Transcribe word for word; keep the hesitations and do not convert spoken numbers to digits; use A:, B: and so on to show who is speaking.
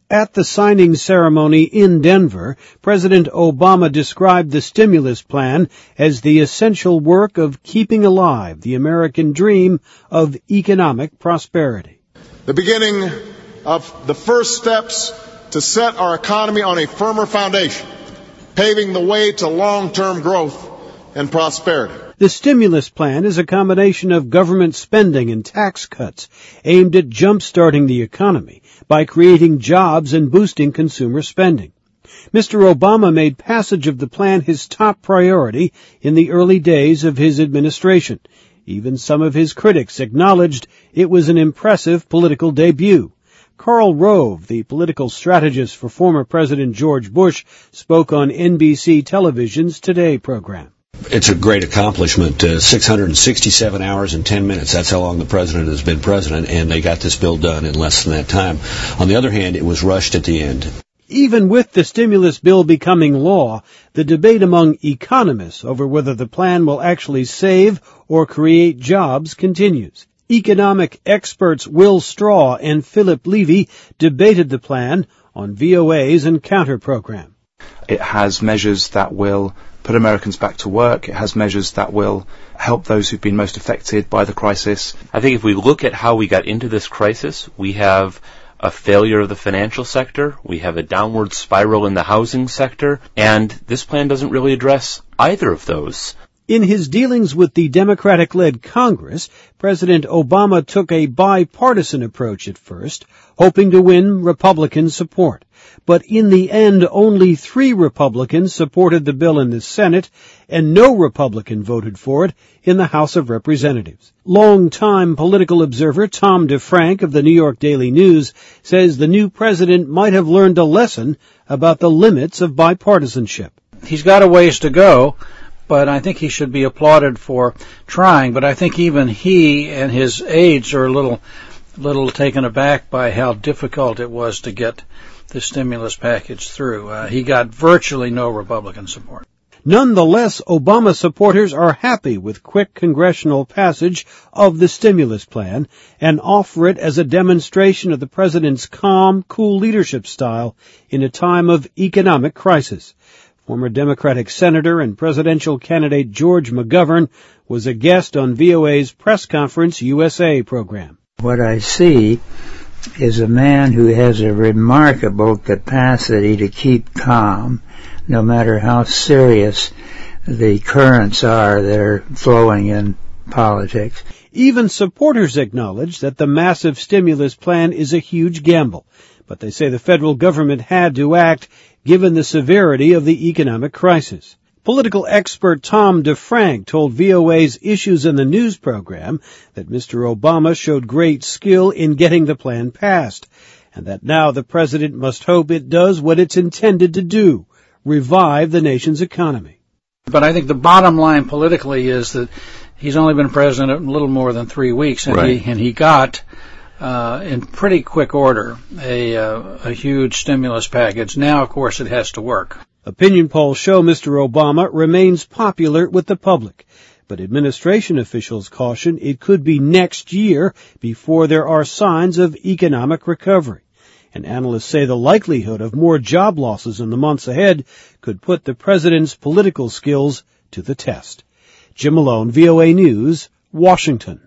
A: At the signing ceremony in Denver, President Obama described the stimulus plan as the essential work of keeping alive the American dream of economic prosperity.
B: The beginning of the first steps to set our economy on a firmer foundation, paving the way to long-term growth and prosperity.
A: The stimulus plan is a combination of government spending and tax cuts aimed at jump-starting the economy by creating jobs and boosting consumer spending. Mister Obama made passage of the plan his top priority in the early days of his administration. Even some of his critics acknowledged it was an impressive political debut. Karl Rove, the political strategist for former President George Bush, spoke on N B C Television's Today program.
C: It's a great accomplishment. Uh, six hundred sixty-seven hours and ten minutes. That's how long the president has been president, and they got this bill done in less than that time. On the other hand, it was rushed at the end.
A: Even with the stimulus bill becoming law, the debate among economists over whether the plan will actually save or create jobs continues. Economic experts Will Straw and Philip Levy debated the plan on V O A's Encounter program.
D: It has measures that will put Americans back to work. It has measures that will help those who've been most affected by the crisis.
E: I think if we look at how we got into this crisis, we have a failure of the financial sector, we have a downward spiral in the housing sector, and this plan doesn't really address either of those.
A: In his dealings with the Democratic-led Congress, President Obama took a bipartisan approach at first, hoping to win Republican support. But in the end, only three Republicans supported the bill in the Senate, and no Republican voted for it in the House of Representatives. Longtime political observer Tom DeFrank of the New York Daily News says the new president might have learned a lesson about the limits of bipartisanship.
F: He's got a ways to go, but I think he should be applauded for trying. But I think even he and his aides are a little, little taken aback by how difficult it was to get the stimulus package through. Uh, he got virtually no Republican support.
A: Nonetheless, Obama supporters are happy with quick congressional passage of the stimulus plan and offer it as a demonstration of the president's calm, cool leadership style in a time of economic crisis. Former Democratic Senator and presidential candidate George McGovern was a guest on V O A's Press Conference U S A program.
G: What I see is a man who has a remarkable capacity to keep calm, no matter how serious the currents are that are flowing in politics.
A: Even supporters acknowledge that the massive stimulus plan is a huge gamble, but they say the federal government had to act given the severity of the economic crisis. Political expert Tom DeFrank told V O A's Issues in the News program that Mister Obama showed great skill in getting the plan passed, and that now the president must hope it does what it's intended to do, revive the nation's economy.
F: But I think the bottom line politically is that he's only been president a little more than three weeks, and
C: right.
F: he and he got uh, in pretty quick order a uh, a huge stimulus package. Now, of course, it has to work.
A: Opinion polls show Mister Obama remains popular with the public, but administration officials caution it could be next year before there are signs of economic recovery. And analysts say the likelihood of more job losses in the months ahead could put the president's political skills to the test. Jim Malone, V O A News, Washington.